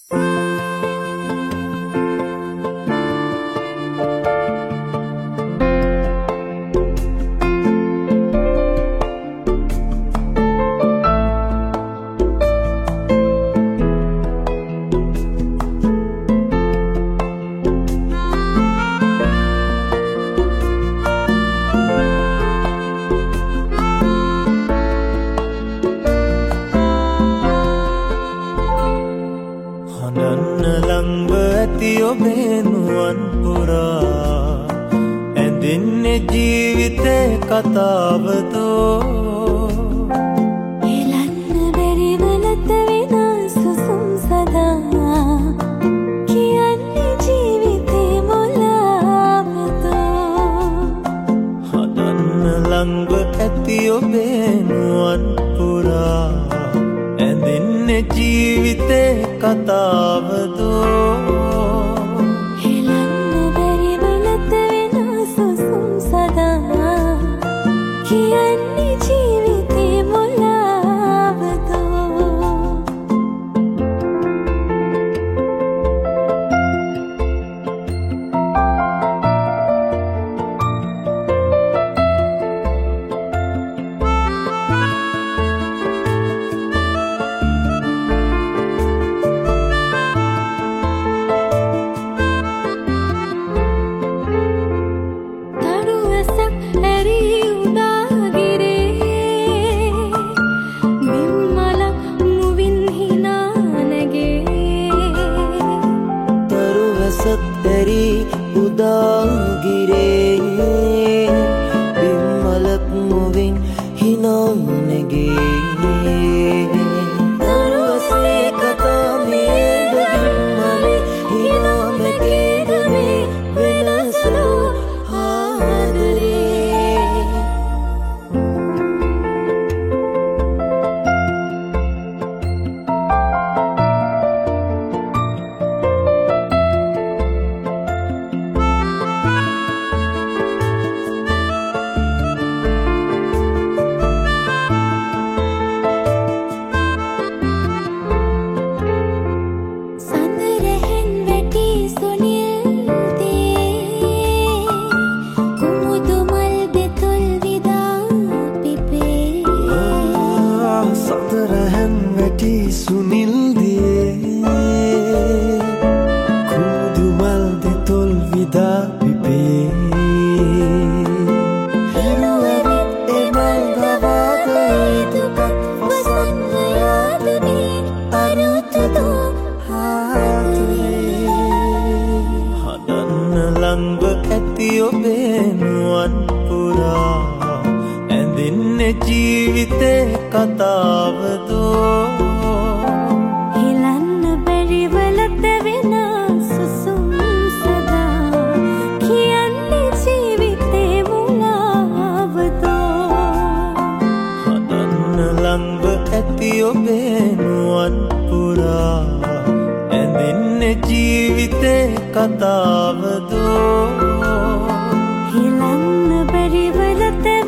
හඬන්න ළඟ ඇති ඔබේ නුවන් පුරා ඇඳින්නේ ජීවිතේ කතාවතෝ හෙලන්න බැරි වලත වෙන සුසුම් සදා කියන්නේ ජීවිතේ මොලාවතෝ හඬන්න ළඟ ඇති ඔබේ නුවන් පුරා ඇඳින්නේ ජීවිතේ කතාවතෝ හෙලන්න බැරි වලත වෙන සුසුම් සදා කියන්නේ ජීවිතේ මොලාවතෝ සත්තරි උදාගිරේ බිම්මලක් මුවින් හිනානගේ දරුවසේ කතා මේද බිම්මලේ හිනාමගේද මේ වෙනසලෝ ආදරේ सुनील दिए खुदुमल दे तोल विदा पिपे हिरुअरित एमल गवादे दुकत वसन याद में अरुत दो हाथरे हदन लंग ඇති ඔබේ නුවන් පුරා ඇඳින්නේ ජීවිතේ කතාවතෝ ඇති ඔබේ නුවන් පුරා ඇඳින්නේ ජීවිතේ කතාවතෝ හෙලන්න බැරි වලත